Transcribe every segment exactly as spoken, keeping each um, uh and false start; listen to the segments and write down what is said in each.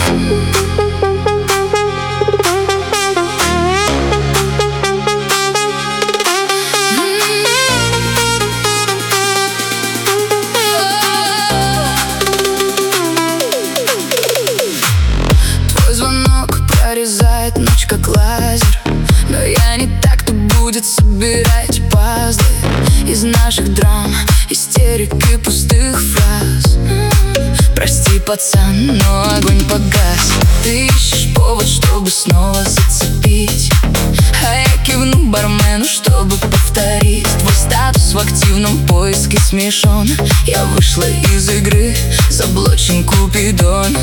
Прорезает ночь как лазер, но я не так, кто будет собирать пазлы из наших драм, истерик и пустых фраз. Прости, пацан, но огонь погас. Ты ищешь повод, чтобы снова зацепить, а я кивну бармену, чтобы повторить. Твой статус в активном поиске смешон. Я вышла из игры, заблочен Купидон.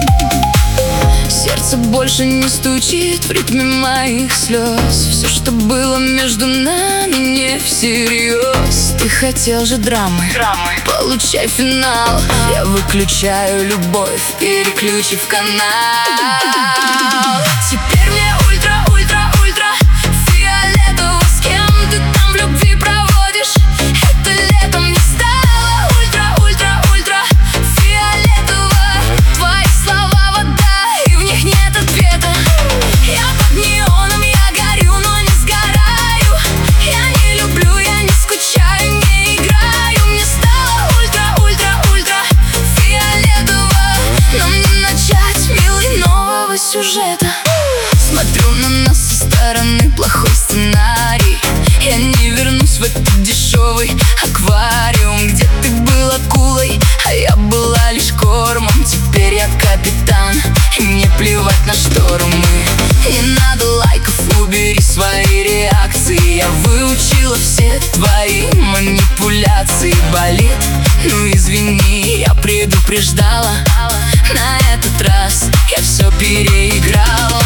Сердце больше не стучит в ритме моих слез. Все, что было между нами, не всерьез. Ты хотел же драмы, драмы. Получай финал. Я выключаю любовь, переключив канал. Теперь мне ультра, ультра, ультра фиолетово, с кем ты там в любви проводишь это лето. Мне стало ультра, ультра, ультра фиолетово. Твои слова вода, и в них нет ответа. Я под неоном, я горю, но не сгораю. Я не люблю, я не скучаю, не играю. Мне стало ультра, ультра, ультра фиолетово. Но мне начать, милый, нового сюжета. Смотрю на нас со стороны, плохой сценарий. Я не вернусь в этот дешевый аквариум, где ты был акулой, а я была лишь кормом. Теперь я капитан, и мне плевать на штормы. Не надо лайков, убери свои реакции. Я выучила все твои манипуляции. Болит? Ну извини, я предупреждала. На этот раз я все переиграла.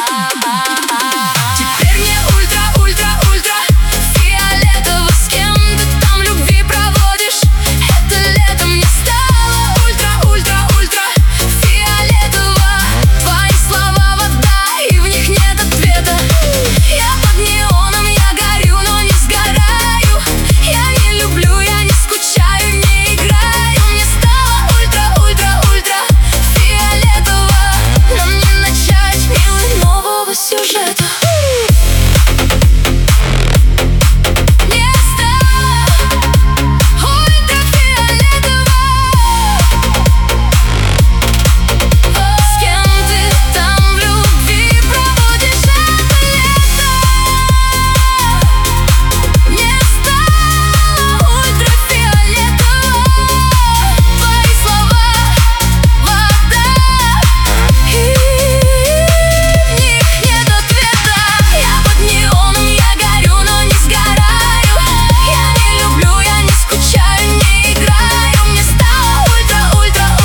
Теперь мне ультра, ультра, ультра фиолетово, с кем ты там в любви проводишь это лето. Мне стало ультра, ультра, ультра фиолетово. Твои слова вода, и в них нет ответа. Я под неоном, я горю, но не сгораю. Я не люблю, я не скучаю, не играю. Мне стало ультра, ультра, ультра фиолетово. Но мне начать, милый, нового сюжета.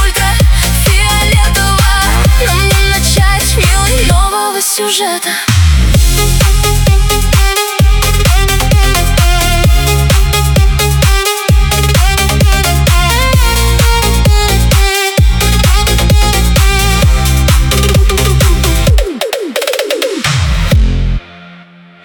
Сюжета.